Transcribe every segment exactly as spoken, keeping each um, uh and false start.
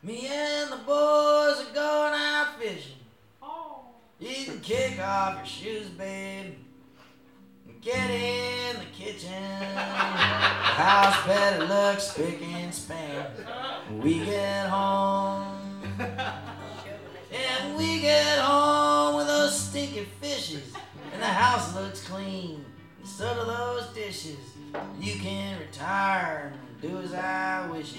Me and the boys are going out fishing. Oh. You can kick off your shoes, babe. Get in the kitchen. The house better look spick and span. When we get home. And we get home with those stinky fishes. And the house looks clean. And so do those dishes. You can retire and do as I wishes.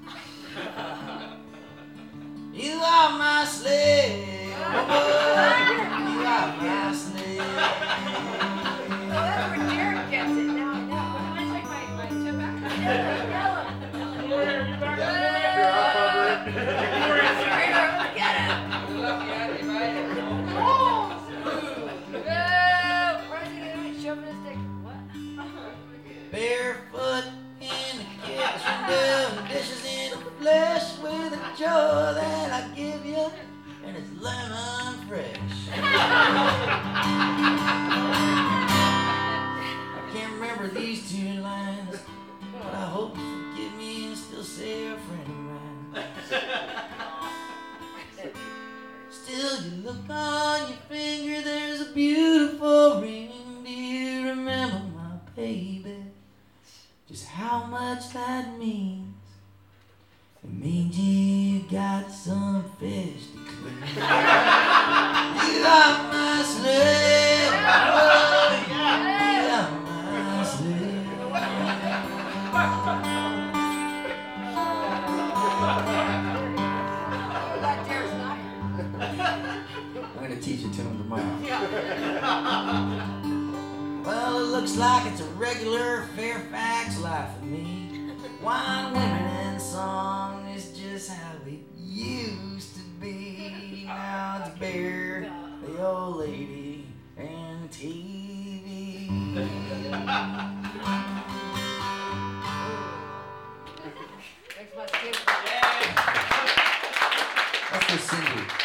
You are my slave. You are my slave. Oh, that's where Jared gets it. Now I know. Can I take my, my chip back? Yellow. Yellow. You back up? Get him. Oh. No. Where's he going? Chauvinistic. What? Barefoot in the kitchen, doing dishes in the flesh with a joy that I give you, and it's lemon fresh. I can't remember these two lines, but I hope you forgive me and still say a friend of mine. Still, you look on your finger, there's a beautiful ring. Do you remember my baby? Just how much that means. It means you got some fish to clean. You are my slave. Oh, yeah. You are my slave. That Jared's not here. I'm gonna teach it to him tomorrow. Yeah. Well, it looks like it's a regular Fairfax life for me. Wine, women, and song is just how it used to be. Now it's Bear, the old lady, and T V. Thanks much, Kim. That's for Cindy.